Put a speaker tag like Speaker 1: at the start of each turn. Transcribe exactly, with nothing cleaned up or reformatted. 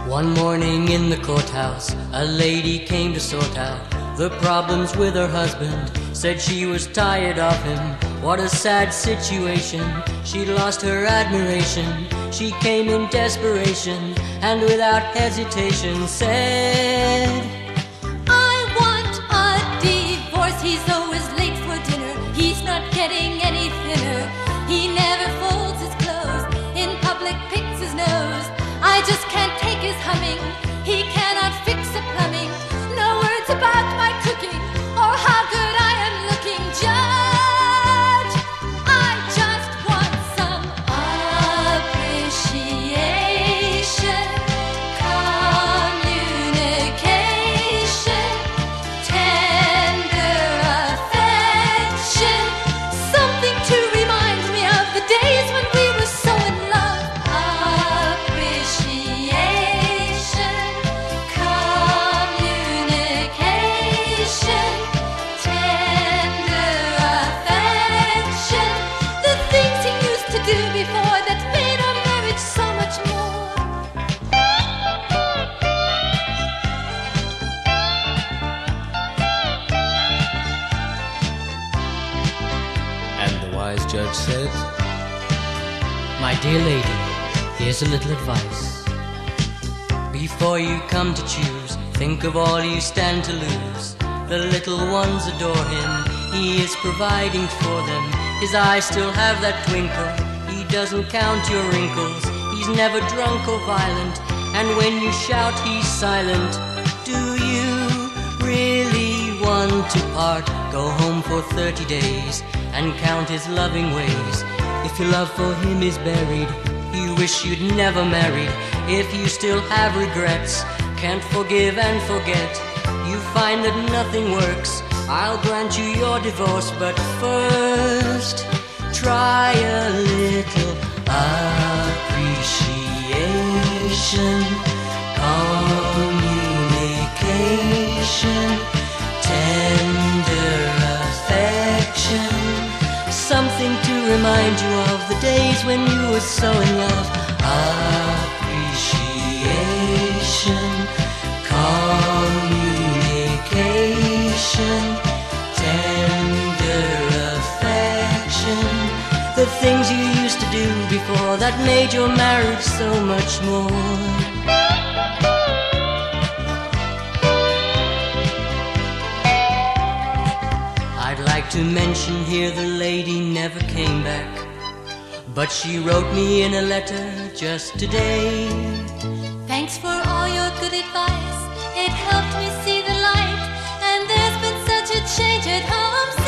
Speaker 1: One morning in the courthouse, a lady came to sort out the problems with her husband. Said she was tired of him. What a sad situation. She'd lost her admiration. She came in desperation and without hesitation said,
Speaker 2: I want a divorce. He's always late for dinner. He's not getting any thinner. He never folds his clothes. In public picks his nose. I just can't take his humming. He cannot fix the plumbing. No words about my cooking or how good I am looking. Judge, I just want some appreciation, communication, tender affection, something to remind me of the days when we were so in love. Appreciation, communication, tender affection, the things he used to do before that made our marriage so much more.
Speaker 1: and the wise judge said, My dear lady, here's a little advice. Before you come to choose, think of all you stand to lose. The little ones adore him. He is providing for them. His eyes still have that twinkle. He doesn't count your wrinkles. He's never drunk or violent. And when you shout, he's silent. Do you really want to part? Go home for thirty days and count his loving ways. If your love for him is buried, you wish you'd never married. If you still have regrets, can't forgive and forget, you find that nothing works, I'll grant you your divorce. But first, try a little appreciation, communication, tender affection, something to remind you of the days when you were so in love. Appreciation, communication, tender affection, the things you used to do before that made your marriage so much more. I'd like to mention here the lady never came back, but she wrote me in a letter just today.
Speaker 2: Thanks for all your good advice. It helped me see the light. And there's been such a change at home.